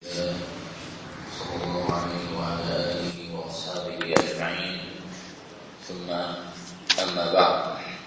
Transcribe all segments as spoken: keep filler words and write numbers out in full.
صلى الله عليه وعلى آله وأصحابه أجمعين، ثم أما بعد.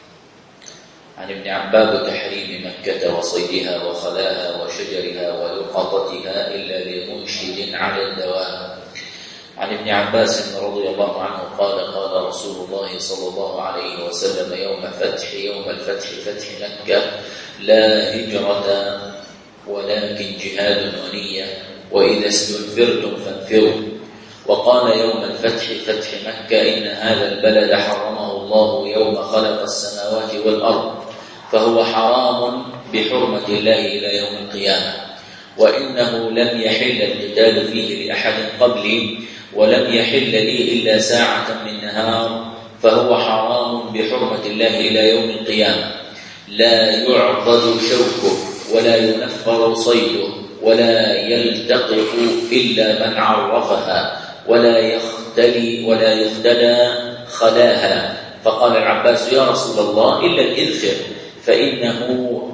عن ابن عباس تحريم مكة وصيدها وخلاها وشجرها ولقطتها إلا لمنشد على الدوام. عن ابن عباس رضي الله عنه قال قال رسول الله صلى الله عليه وسلم يوم فتح يوم الفتح فتح مكة: لا هجرة ولكن جهاد ونية، وإذا استنفرتم فانفروا. وقال يوم الفتح فتح مكة: إن هذا البلد حرمه الله يوم خلق السماوات والأرض، فهو حرام بحرمة الله إلى يوم القيامة، وإنه لم يحل القتال فيه لأحد قبلي، ولم يحل لي إلا ساعة من نهار، فهو حرام بحرمة الله إلى يوم القيامة. لا يعضد شوكه ولا ينفر صيده ولا يلتقط إلا من عرفها، ولا يختلي ولا يختلى خلاها. فقال العباس: يا رسول الله إلا الإذخر، فإنه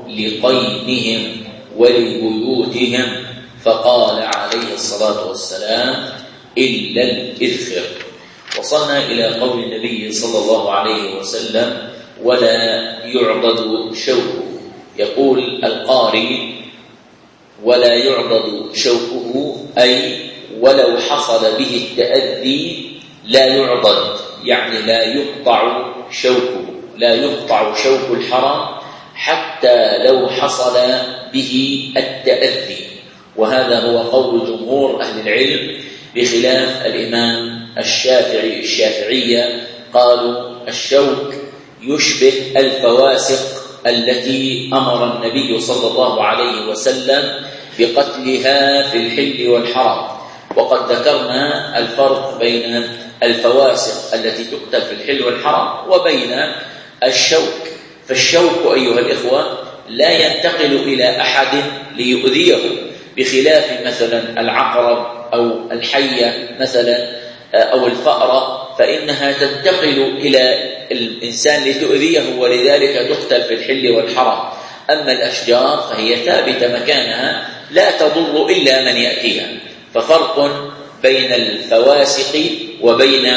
لقينهم ولبيوتهم. فقال عليه الصلاة والسلام: إلا الإذخر. وصلنا إلى قول النبي صلى الله عليه وسلم: ولا يعضد شوكه. يقول القارئ: ولا يعضد شوكه، أي ولو حصل به التأذي لا يعضد، يعني لا يقطع شوكه، لا يقطع شوك الحرم حتى لو حصل به التأذي. وهذا هو قول جمهور أهل العلم، بخلاف الإمام الشافعي الشافعية قالوا الشوك يشبه الفواسق التي أمر النبي صلى الله عليه وسلم بقتلها في الحل والحرم. وقد ذكرنا الفرق بين الفواسق التي تقتل في الحل والحرم وبين الشوك. فالشوك أيها الإخوة لا ينتقل إلى أحد ليؤذيه، بخلاف مثلا العقرب أو الحية مثلا أو الفأرة، فإنها تنتقل إلى الإنسان لتؤذيه، ولذلك تقتل في الحل والحرم. أما الأشجار فهي ثابتة مكانها لا تضر إلا من يأتيها. ففرق بين الفواسق وبين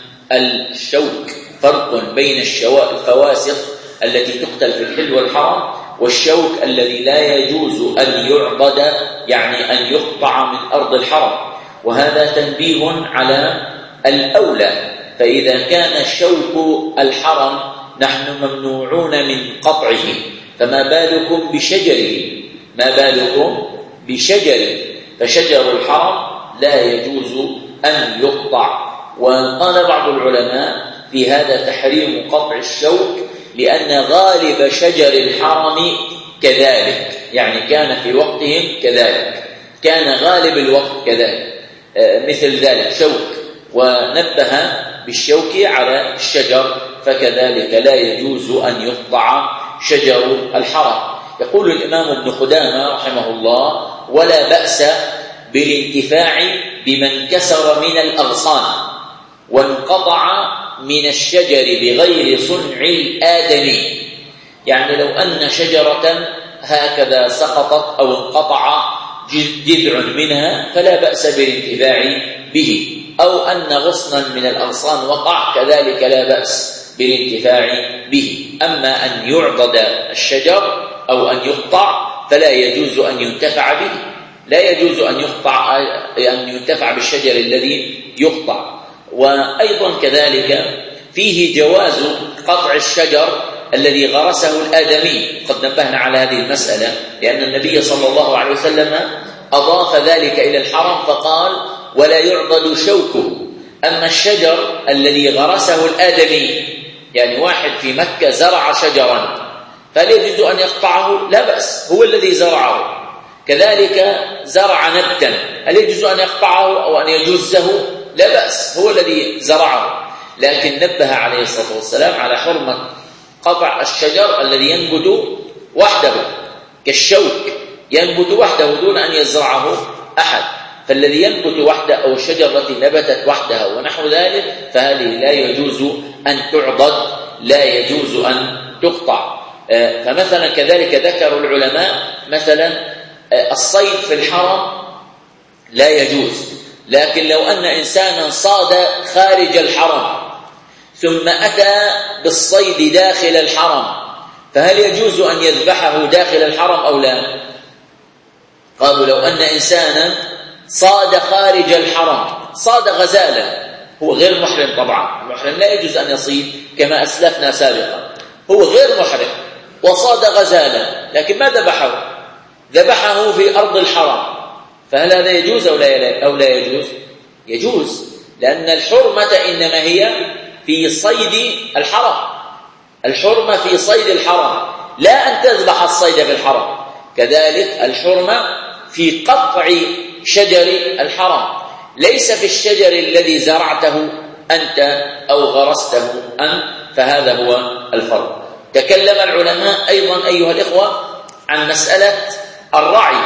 الشوك، فرق بين الفواسق التي تقتل في الحل والحرم والشوك الذي لا يجوز أن يعضد، يعني أن يقطع من أرض الحرم. وهذا تنبيه على الأولى. فإذا كان شوك الحرم نحن ممنوعون من قطعه، فما بالكم بشجره، ما بالكم بشجره. فشجر الحرم لا يجوز أن يقطع. وقال بعض العلماء في هذا تحريم قطع الشوك، لأن غالب شجر الحرم كذلك، يعني كان في وقتهم كذلك، كان غالب الوقت كذلك مثل ذلك شوك. ونبه بالشوك على الشجر، فكذلك لا يجوز أن يقطع شجر الحرم. يقول الإمام ابن خدامة رحمه الله: ولا بأس بالانتفاع بمن كسر من الأغصان وانقطع من الشجر بغير صنع الآدمي. يعني لو أن شجرة هكذا سقطت أو انقطع جذع منها فلا بأس بالانتفاع به، أو أن غصنا من الأغصان وقع كذلك لا بأس بالانتفاع به. أما أن يعضد الشجر أو أن يقطع فلا يجوز أن ينتفع به، لا يجوز أن يقطع أن ينتفع بالشجر الذي يقطع. وأيضا كذلك فيه جواز قطع الشجر الذي غرسه الآدمي. قد نبهنا على هذه المسألة، لأن النبي صلى الله عليه وسلم أضاف ذلك إلى الحرم فقال: ولا يعضد شوكه. أما الشجر الذي غرسه الآدمي، يعني واحد في مكة زرع شجرا فلا يجوز أن يقطعه، لا بأس، هو الذي زرعه. كذلك زرع نبتا، هل يجوز أن يقطعه أو أن يجوزه؟ لا بأس، هو الذي زرعه. لكن نبه عليه الصلاة والسلام على حرمة قطع الشجر الذي ينبت وحده كالشوك، ينبت وحده دون أن يزرعه أحد. فالذي ينبت وحده أو الشجر التي نبتت وحدها ونحو ذلك فهذه لا يجوز أن تعضد، لا يجوز أن تقطع. فمثلا كذلك ذكر العلماء مثلا الصيد في الحرم لا يجوز. لكن لو أن إنسانا صاد خارج الحرم ثم أتى بالصيد داخل الحرم، فهل يجوز أن يذبحه داخل الحرم أو لا؟ قالوا لو أن إنسانا صاد خارج الحرم، صاد غزالا، هو غير محرم طبعا، المحرم لا يجوز أن يصيد كما أسلفنا سابقا، هو غير محرم وصاد غزالا لكن ما ذبحه، ذبحه في أرض الحرم، فهل هذا يجوز أو لا, أو لا يجوز؟ يجوز، لأن الحرمة إنما هي في صيد الحرم، الحرمة في صيد الحرم، لا أن تذبح الصيد في الحرم. كذلك الحرمة في قطع شجر الحرم، ليس في الشجر الذي زرعته أنت أو غرسته أنت، فهذا هو الفرق. تكلم العلماء أيضا أيها الإخوة عن مسألة الرعي،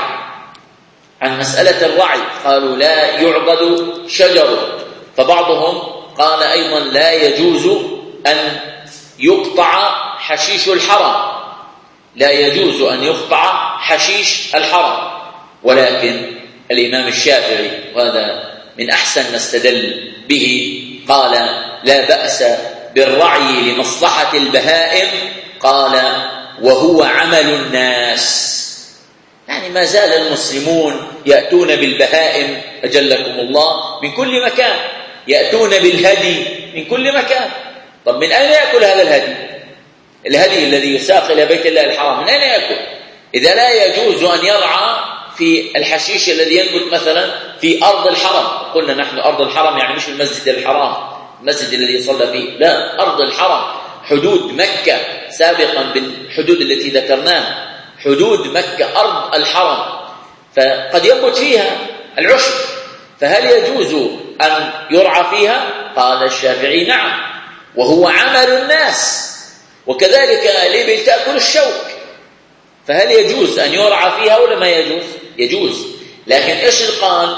عن مسألة الرعي، قالوا لا يعضد شجر، فبعضهم قال أيضا لا يجوز أن يقطع حشيش الحرم، لا يجوز أن يقطع حشيش الحرم. ولكن الإمام الشافعي، وهذا من أحسن ما استدل به، قال لا بأس بالرعي لمصلحة البهائم، قال وهو عمل الناس، يعني ما زال المسلمون يأتون بالبهائم أجلكم الله من كل مكان، يأتون بالهدي من كل مكان. طب من أين يأكل هذا الهدي؟ الهدي الذي يساق إلى بيت الله الحرام من أين يأكل؟ إذا لا يجوز أن يرعى في الحشيش الذي ينبت مثلا في أرض الحرم، قلنا نحن أرض الحرم يعني مش المسجد الحرام، المسجد الذي يصلى فيه، لا، أرض الحرم، حدود مكة سابقا بالحدود التي ذكرناها، حدود مكة أرض الحرم، فقد ينبت فيها العشب، فهل يجوز أن يرعى فيها؟ قال الشافعي نعم، وهو عمل الناس. وكذلك الإبل تأكل الشوك، فهل يجوز أن يرعى فيها ولا ما يجوز؟ يجوز. لكن إيش قال؟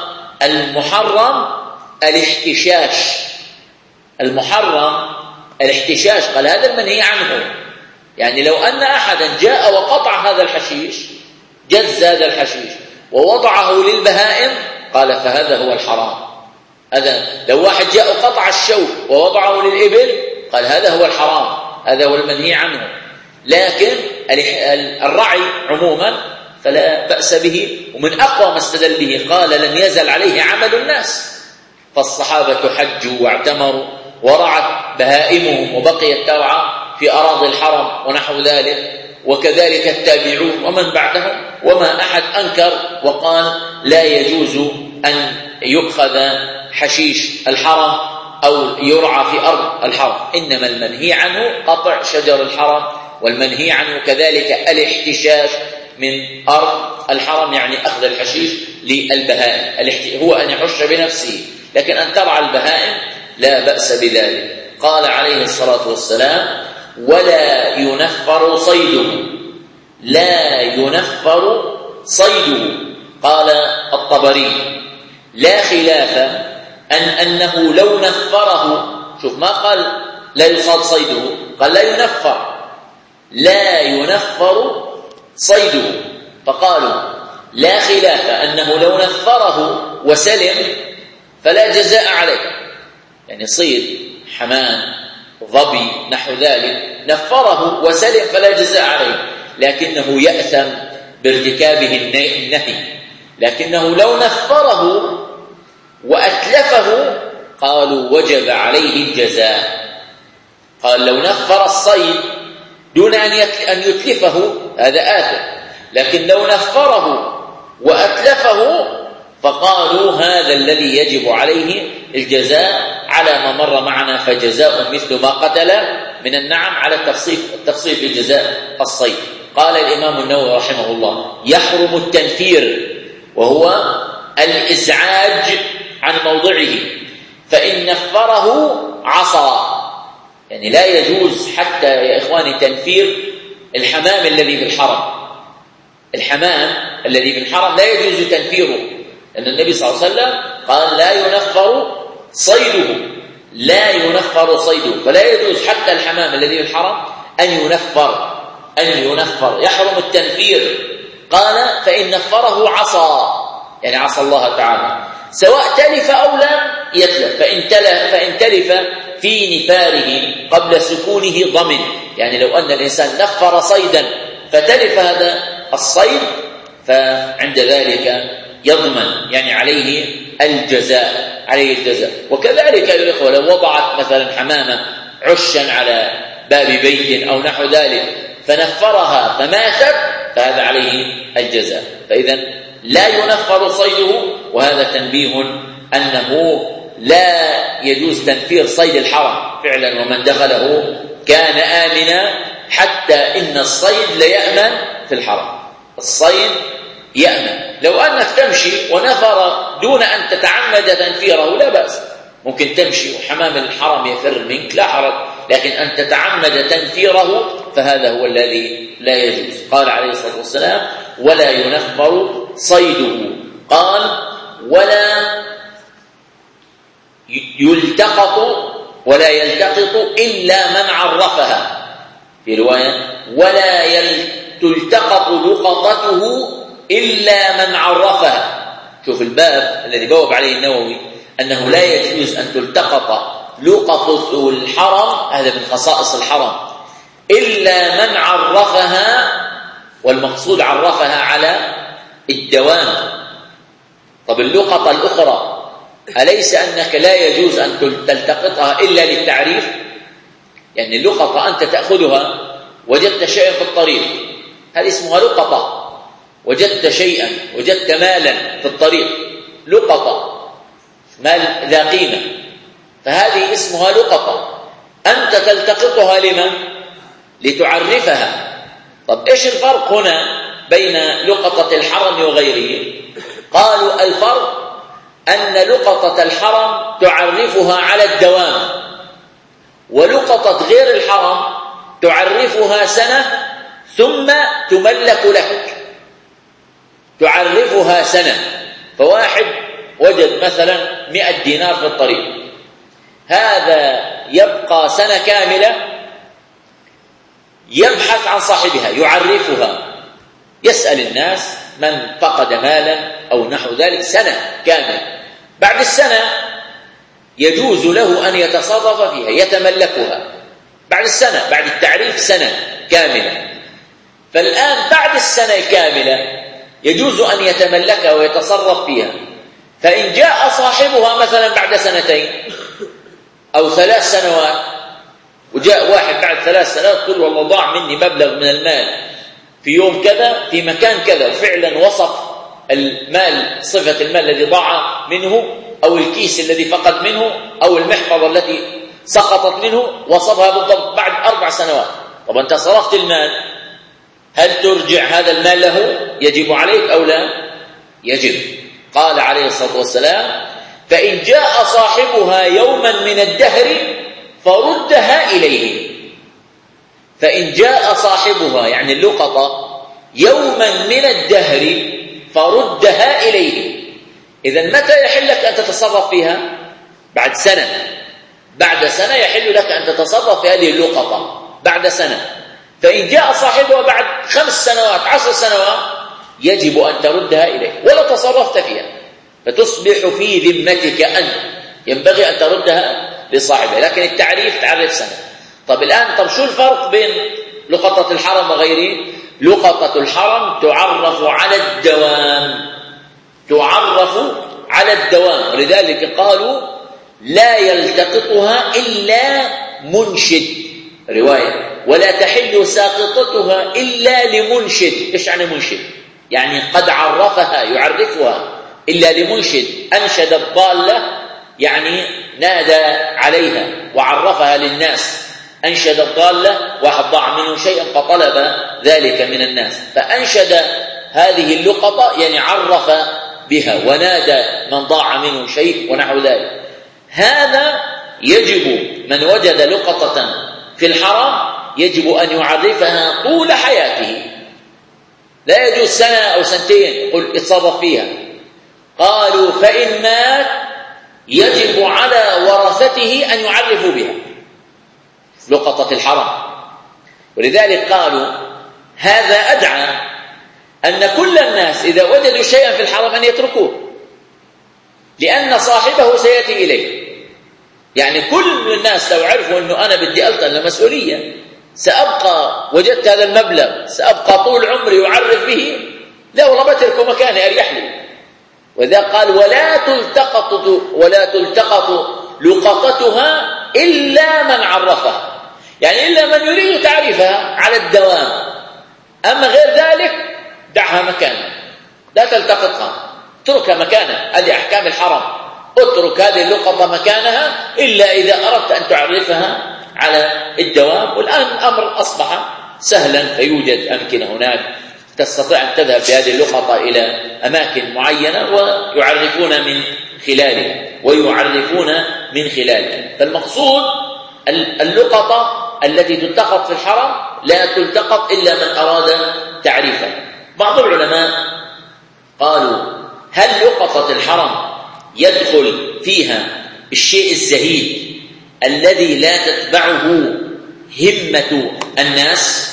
المحرم الاحتشاش، المحرم الاحتشاش، قال هذا المنهي عنه. يعني لو أن أحدا جاء وقطع هذا الحشيش، جز هذا الحشيش ووضعه للبهائم، قال فهذا هو الحرام. هذا لو واحد جاء وقطع الشوك ووضعه للإبل، قال هذا هو الحرام، هذا هو المنهي عنه. لكن الرعي عموما فلا بأس به، ومن أقوى ما استدل به قال لم يزل عليه عمل الناس، فالصحابة حجوا واعتمروا ورعت بهائمهم وبقيت ترعى في أراضي الحرم ونحو ذلك، وكذلك التابعون ومن بعدهم، وما أحد أنكر وقال لا يجوز أن يؤخذ حشيش الحرم أو يرعى في أرض الحرم، إنما المنهي عنه قطع شجر الحرم، والمنهي عنه كذلك الاحتشاش من أرض الحرم، يعني أخذ الحشيش للبهائم، هو أن يحش بنفسه، لكن أن ترعى البهائم لا بأس بذلك. قال عليه الصلاة والسلام ولا ينفر صيده، لا ينفر صيده. قال الطبري لا خلاف أن أنه لو نفره، شوف ما قال لا يصاد صيده، قال لا ينفر، لا ينفر صيده، فقالوا لا خلاف أنه لو نفره وسلم فلا جزاء عليه، يعني صيد حمام ظبي نحو ذلك نفره وسلم فلا جزاء عليه، لكنه يأثم بارتكابه النهي. لكنه لو نفره وأتلفه قالوا وجب عليه الجزاء. قال لو نفر الصيد دون أن يتلفه هذا آثم، لكن لو نفره وأتلفه فقالوا هذا الذي يجب عليه الجزاء على ما مر معنا، فجزاء مثل ما قتل من النعم، على التفصيل التفصيل في جزاء الصيد. قال الإمام النووي رحمه الله يحرم التنفير، وهو الإزعاج عن موضعه، فإن نفره عصى، يعني لا يجوز حتى يا إخواني تنفير الحمام الذي في الحرم، الحمام الذي في الحرم لا يجوز تنفيره، لأن النبي صلى الله عليه وسلم قال لا ينفر صيده، لا ينفر صيده، فلا يجوز حتى الحمام الذي في الحرم أن ينفر، أن ينفر يحرم التنفير. قال فإن نفره عصى، يعني عصى الله تعالى، سواء تلف أو لم يتلف. فإن تلف, فإن تلف في نفاره قبل سكونه ضمن، يعني لو أن الإنسان نفر صيدا فتلف هذا الصيد فعند ذلك يضمن، يعني عليه الجزاء عليه الجزاء. وكذلك يا الإخوة لو وضعت مثلا حمامة عشا على باب بيت أو نحو ذلك فنفرها فماتت فهذا عليه الجزاء. فإذا لا ينفر صيده، وهذا تنبيه أنه لا يجوز تنفير صيد الحرم فعلا، ومن دخله كان آمنا، حتى إن الصيد ليأمن في الحرم. الصيد يأمن، لو أنك تمشي ونفر دون أن تتعمد تنفيره لا بأس، ممكن تمشي وحمام الحرم يفر منك لا حرج، لكن أن تتعمد تنفيره فهذا هو الذي لا يجوز. قال عليه الصلاة والسلام ولا ينفر صيده. قال ولا يلتقط ولا يلتقط إلا من عرفها، في رواية ولا تلتقط لقطته إلا من عرفها. شوف الباب الذي بوب عليه النووي أنه لا يجوز أن تلتقط لقطة الحرم، هذا من خصائص الحرم، إلا من عرفها، والمقصود عرفها على الدوام. طب اللقطة الأخرى أليس أنك لا يجوز أن تلتقطها إلا للتعريف؟ يعني اللقطة أنت تأخذها وجدت شيئا في الطريق، هذه اسمها لقطة. وجدت شيئا، وجدت مالا في الطريق، لقطة، مال ذا قيمة، فهذه اسمها لقطة. أنت تلتقطها لمن؟ لتعرفها. طب إيش الفرق هنا بين لقطة الحرم وغيره؟ قالوا الفرق أن لقطة الحرم تعرفها على الدوام، ولقطة غير الحرم تعرفها سنة ثم تملك لك، تعرفها سنة. فواحد وجد مثلا مئة دينار في الطريق، هذا يبقى سنة كاملة يبحث عن صاحبها، يعرفها، يسأل الناس من فقد مالا أو نحو ذلك سنة كاملة. بعد السنة يجوز له أن يتصرف فيها، يتملكها بعد السنة، بعد التعريف سنة كاملة. فالآن بعد السنة الكاملة يجوز أن يتملكها ويتصرف فيها. فإن جاء صاحبها مثلا بعد سنتين أو ثلاث سنوات، وجاء واحد بعد ثلاث سنوات قل والله ضاع مني مبلغ من المال في يوم كذا في مكان كذا، وفعلا وصف المال، صفة المال الذي ضاع منه أو الكيس الذي فقد منه أو المحفظة التي سقطت منه، وصفها بالضبط بعد أربع سنوات. طب أنت صرفت المال، هل ترجع هذا المال له؟ يجب عليك أو لا؟ يجب. قال عليه الصلاة والسلام فإن جاء صاحبها يوما من الدهر فردها إليه. فإن جاء صاحبها يعني اللقطة يوما من الدهر فردها إليه. إذن متى يحل لك أن تتصرف فيها؟ بعد سنة. بعد سنة يحل لك أن تتصرف في هذه اللقطة بعد سنة. فإن جاء صاحبها بعد خمس سنوات عشر سنوات يجب أن تردها إليه ولا تصرفت فيها، فتصبح في ذمتك أنت، ينبغي أن تردها لصاحبها. لكن التعريف تعرف سنة. طب الآن طب شو الفرق بين لقطة الحرم وغيره؟ لقطة الحرم تعرف على الدوام، تعرف على الدوام، ولذلك قالوا لا يلتقطها إلا منشد، رواية ولا تحل ساقطتها إلا لمنشد. إيش يعني منشد؟ يعني قد عرفها، يعرفها إلا لمنشد أنشد الضالة، يعني نادى عليها وعرفها للناس. أنشد الضالة، واحد ضاع منه شيئا فطلب ذلك من الناس، فأنشد هذه اللقطة يعني عرف بها ونادى من ضاع منه شيء ونحو ذلك. هذا يجب من وجد لقطة في الحرم يجب أن يعرفها طول حياته، لا يجوز سنة أو سنتين يقول اتصرف فيها. قالوا فإن مات يجب على ورثته أن يعرفوا بها لقطة الحرم. ولذلك قالوا هذا أدعى أن كل الناس إذا وجدوا شيئا في الحرم أن يتركوه، لأن صاحبه سيأتي إليه. يعني كل الناس لو عرفوا أنه أنا بدي ألقى المسؤولية، سأبقى وجدت هذا المبلغ سأبقى طول عمري أعرف به، لا والله بتركوا مكاني أريح لي. وإذا قال ولا تلتقط ولا تلتقط لقطتها إلا من عرفها، يعني إلا من يريد تعريفها على الدوام، أما غير ذلك دعها مكانها، لا تلتقطها، اتركها مكانها. هذه أحكام الحرم، اترك هذه اللقطة مكانها إلا إذا أردت أن تعرفها على الدوام. والآن الأمر أصبح سهلا، فيوجد أمكنة هناك تستطيع أن تذهب بهذه اللقطة إلى أماكن معينة ويعرفون من خلالها ويعرفون من خلالها. فالمقصود اللقطة التي تلتقط في الحرم لا تلتقط إلا من أراد تعريفها. بعض العلماء قالوا هل لقطة الحرم يدخل فيها الشيء الزهيد الذي لا تتبعه همة الناس،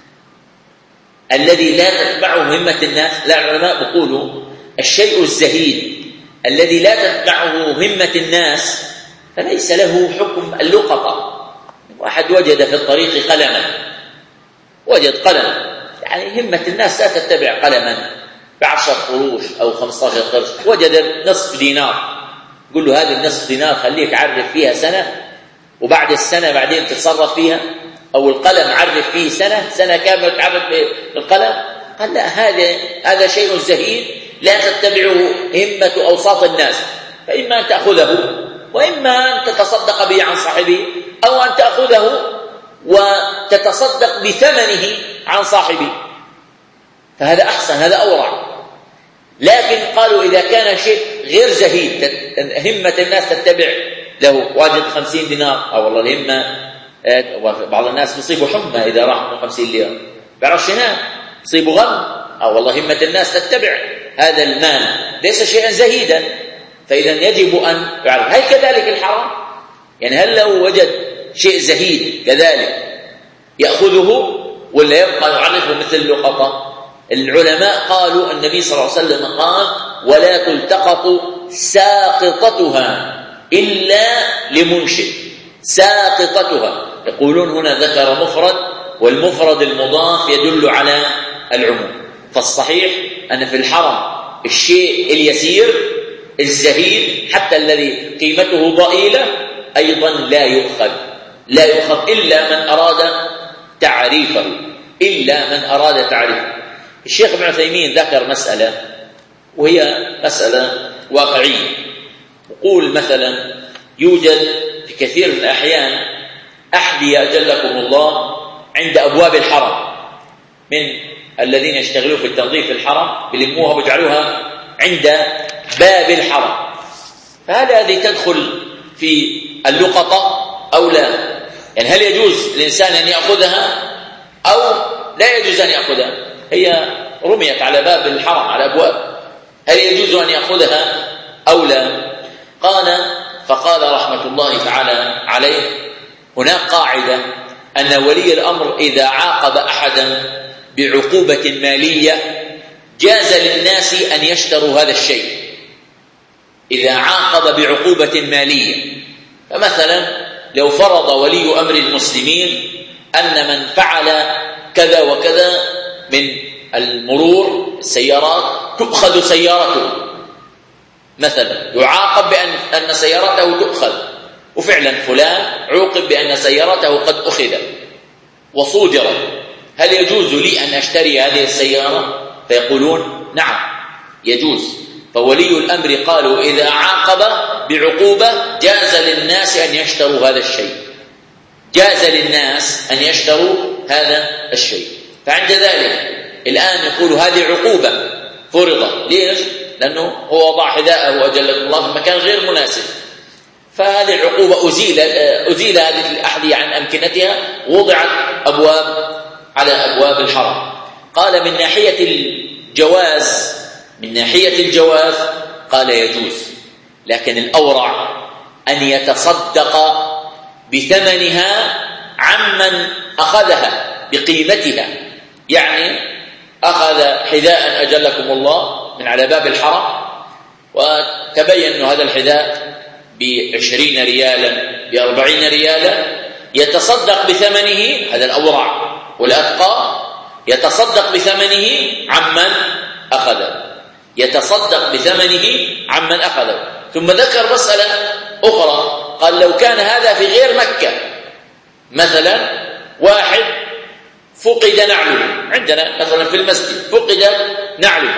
الذي لا تتبعه همة الناس؟ لا، العلماء يقولوا الشيء الزهيد الذي لا تتبعه همة الناس فليس له حكم اللقطة. واحد وجد في الطريق قلما، وجد قلم، يعني همة الناس لا تتبع قلما بعشر قروش أو خمسة عشر قرش، وجد نصف دينار، يقول له هذه النصف دينار خليك عرف فيها سنة وبعد السنة بعدين تتصرف فيها، أو القلم عرف فيه سنة سنة كاملة تعرف بالقلم. قال لا، هذا هذا شيء زهيد لا تتبعه همة أوساط الناس، فإما أن تأخذه وإما أن تتصدق به عن صاحبه، أو أن تأخذه وتتصدق بثمنه عن صاحبه، فهذا أحسن، هذا أورع. لكن قالوا إذا كان شيء غير زهيد همة الناس تتبع له، واجد خمسين دينار، أو والله الهمة بعض الناس يصيبوا حمى إذا راح من خمسين ليرة، بعرفش ينام، يصيبوا غم، أو والله همة الناس تتبع هذا المال ليس شيئا زهيدا، فإذا يجب أن يعرف. هل كذلك الحرام؟ يعني هل لو وجد شيء زهيد كذلك يأخذه ولا يبقى يعرفه مثل اللقطة؟ العلماء قالوا النبي صلى الله عليه وسلم قال ولا تلتقط ساقطتها إلا لمنشد، ساقطتها. يقولون هنا ذكر مفرد، والمفرد المضاف يدل على العموم. فالصحيح أن في الحرم الشيء اليسير الزهيد حتى الذي قيمته ضئيلة أيضا لا يؤخذ، لا يؤخذ إلا من أراد تعريفه، إلا من أراد تعريفه. الشيخ ابن عثيمين ذكر مسألة وهي مسألة واقعية، يقول مثلا يوجد في كثير من الأحيان أحذية أجلكم الله عند أبواب الحرم، من الذين يشتغلون في التنظيف في الحرم بلموها ويجعلوها عند باب الحرم، فهل هذه تدخل في اللقطة أو لا؟ يعني هل يجوز للإنسان أن يأخذها أو لا يجوز أن يأخذها؟ هي رميت على باب الحرم على أبواب، هل يجوز أن يأخذها أو لا؟ قال فقال رحمة الله تعالى عليه هناك قاعدة أن ولي الأمر إذا عاقب أحدا بعقوبة مالية جاز للناس أن يشتروا هذا الشيء. إذا عاقب بعقوبة مالية، فمثلا لو فرض ولي أمر المسلمين أن من فعل كذا وكذا من المرور السيارات تؤخذ سيارته، مثلا يعاقب بأن أن سيارته تؤخذ، وفعلا فلان عوقب بأن سيارته قد أخذت وصودرت، هل يجوز لي أن أشتري هذه السيارة؟ فيقولون نعم يجوز. فولي الأمر قالوا إذا عاقب بعقوبة جاز للناس أن يشتروا هذا الشيء، جاز للناس أن يشتروا هذا الشيء. فعند ذلك الآن يقول هذه عقوبة فرضة، ليش؟ لأنه هو وضع حذاءه أجلكم الله في مكان غير مناسب، فهذه العقوبة أزيل أزيل هذه الأحذية عن أمكنتها، وضعت أبواب على أبواب الحرم. قال من ناحية الجواز، من ناحية الجواز قال يجوز، لكن الأورع أن يتصدق بثمنها عمن أخذها بقيمتها. يعني أخذ حذاء أجلكم الله من على باب الحرم، وتبين أن هذا الحذاء بعشرين ريالا بأربعين ريالا، يتصدق بثمنه، هذا الأورع والأتقى، يتصدق بثمنه عمن أخذه، يتصدق بثمنه عمن أخذه. ثم ذكر مسألة أخرى، قال لو كان هذا في غير مكة، مثلا واحد فقد نعله عندنا مثلا في المسجد، فقد نعله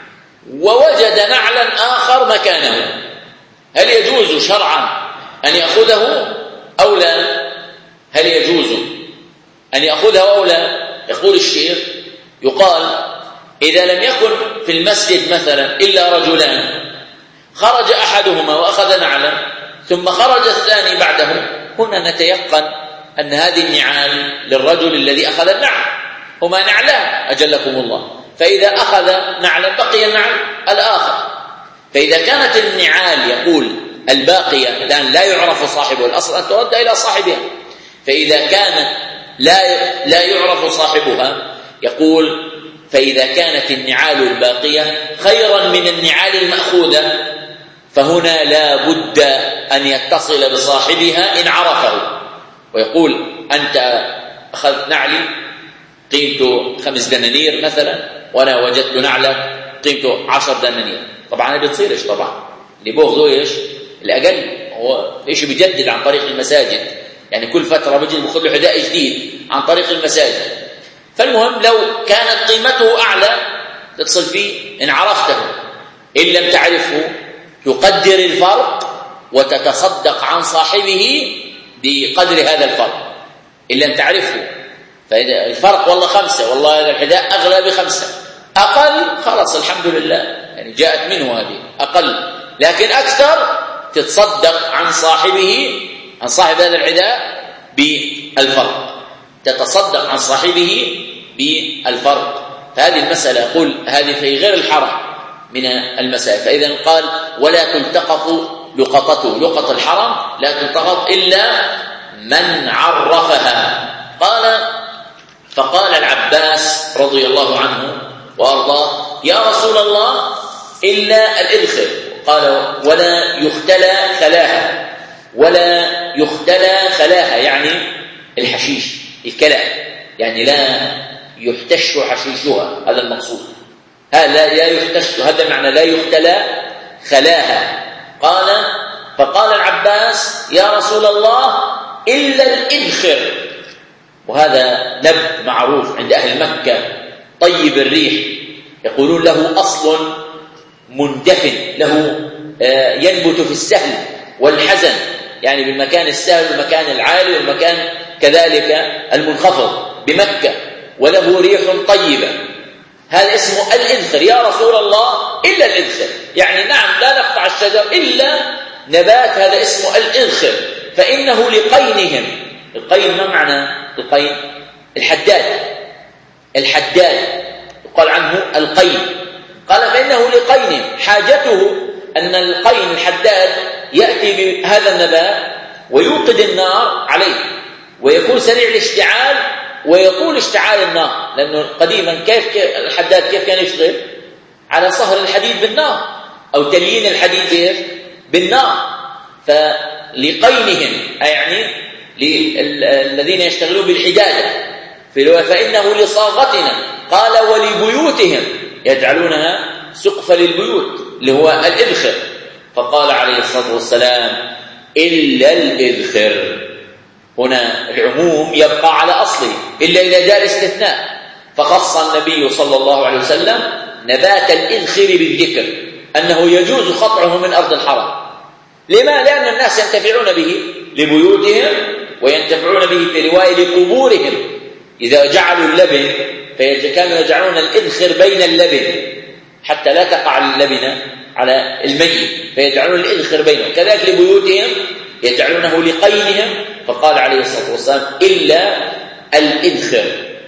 ووجد نعلا آخر مكانه، هل يجوز شرعا أن يأخذه أو لا؟ هل يجوز أن يأخذه أو لا؟ يقول الشيخ يقال إذا لم يكن في المسجد مثلا إلا رجلان، خرج أحدهما وأخذ نعلا ثم خرج الثاني بعده، هنا نتيقن أن هذه النعال للرجل الذي أخذ النعل، هما نعلان أجلكم الله، فإذا أخذ نعلا بقي النعل الآخر. فإذا كانت النعال يقول الباقية الآن لا يعرف صاحبه، الأصل أن ترد إلى صاحبها، فإذا كانت لا لا يعرف صاحبها يقول فإذا كانت النعال الباقية خيرا من النعال المأخوذة، فهنا لا بد أن يتصل بصاحبها إن عرفه، ويقول أنت أخذت نعلي قيمته خمس دنانير مثلا، وأنا وجدت نعلة قيمته عشر دنانير، طبعا هذا بتصيرش، طبعا اللي بياخذه إيش الأقل، هو إيش بيجدد عن طريق المساجد، يعني كل فترة بيجي بياخذ له حذاء جديد عن طريق المساجد. فالمهم لو كانت قيمته أعلى تتصل فيه إن عرفته، إن لم تعرفه تقدر الفرق وتتصدق عن صاحبه بقدر هذا الفرق إن لم تعرفه. فإذا الفرق والله خمسة، والله هذا الحذاء أغلى بخمسة، أقل خلاص الحمد لله، يعني جاءت منه هذه أقل، لكن أكثر تتصدق عن صاحبه، عن صاحب هذا الحذاء بالفرق، تتصدق عن صاحبه بالفرق. فهذه المسألة يقول هذه في غير الحرم من المسائل. فإذا قال ولا تلتقط لقطته، لقط الحرم لا تلتقط إلا من عرفها. قال فقال العباس رضي الله عنه وأرضاه يا رسول الله إلا الإذخر، قال ولا يختلى خلاها، ولا يختلى خلاها يعني الحشيش الكلى، يعني لا يحتش حشيشها، هذا المقصود، هذا لا يحتش، هذا معنى لا يختلى خلاها. قال فقال العباس يا رسول الله إلا الإذخر، وهذا نبت معروف عند أهل مكة طيب الريح، يقولون له أصل مندفن، له ينبت في السهل والحزن، يعني بالمكان السهل والمكان العالي والمكان كذلك المنخفض بمكة، وله ريح طيبة، هذا اسمه الإذخر. يا رسول الله إلا الإذخر، يعني نعم لا نقطع الشجر إلا نبات هذا اسمه الإذخر، فإنه لقينهم. القين ما معنى القين؟ الحداد، الحداد يقال عنه القين. قال فإنه لقينهم، حاجته أن القين الحداد يأتي بهذا النبات ويوقد النار عليه ويكون سريع الاشتعال ويطول اشتعال النار، لأنه قديما كيف الحداد كيف كان يشتغل على صهر الحديد بالنار أو تليين الحديد بالنار. فلقينهم يعني الذين يشتغلون بالحدادة، فإنه لصاغتنا. قال ولبيوتهم يجعلونها سقف للبيوت اللي هو الإذخر. فقال عليه الصلاة والسلام إلا الإذخر، هنا العموم يبقى على أصله إلا إذا جاء الاستثناء، فخص النبي صلى الله عليه وسلم نبات الإذخر بالذكر أنه يجوز قطعه من أرض الحرم. لما؟ لأن الناس ينتفعون به لبيوتهم وينتفعون به في رواية لقبورهم، إذا جعلوا اللبن فكانوا يجعلون الإذخر بين اللبن حتى لا تقع اللبنة على الميت، فيجعلون الإذخر بينهم، كذلك لبيوتهم يجعلونه لقينهم. فقال عليه الصلاة والسلام إلا الإذخر.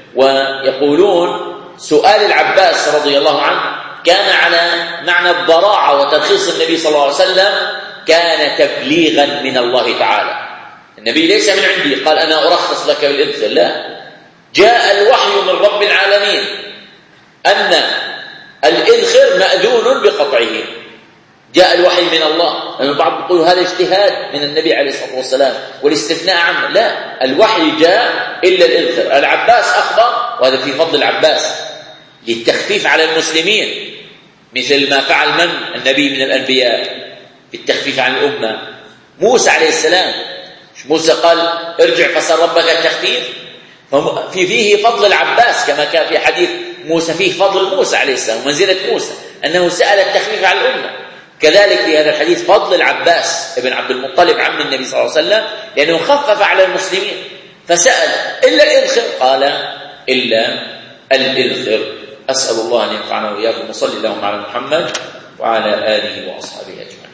ويقولون سؤال العباس رضي الله عنه كان على معنى الضراعة وترخيص النبي صلى الله عليه وسلم، كان تبليغا من الله تعالى. النبي ليس من عندي قال أنا أرخص لك بالإذخر، لا، جاء الوحي من رب العالمين أن الإذخر مأذون بقطعه، جاء الوحي من الله. البعض يقول هذا اجتهاد من النبي عليه الصلاة والسلام والاستثناء عنه، لا، الوحي جاء إلا الإذخر. العباس أخبر، وهذا في فضل العباس للتخفيف على المسلمين، مثل ما فعل من النبي من الأنبياء بالتخفيف عن الأمة. موسى عليه السلام، موسى قال ارجع فسأل ربك التخفيف، في فيه فضل العباس كما كان في حديث موسى فيه فضل موسى عليه السلام ومنزلة موسى أنه سأل التخفيف عن الأمة. كذلك في هذا الحديث فضل العباس ابن عبد المطلب عم النبي صلى الله عليه وسلم، لأنه خفف على المسلمين فسأل إلا الإذخر، قال إلا الإذخر. أسأل الله أن ينفعنا وإياكم، وصلي اللهم على محمد وعلى آله وأصحابه أجمعين.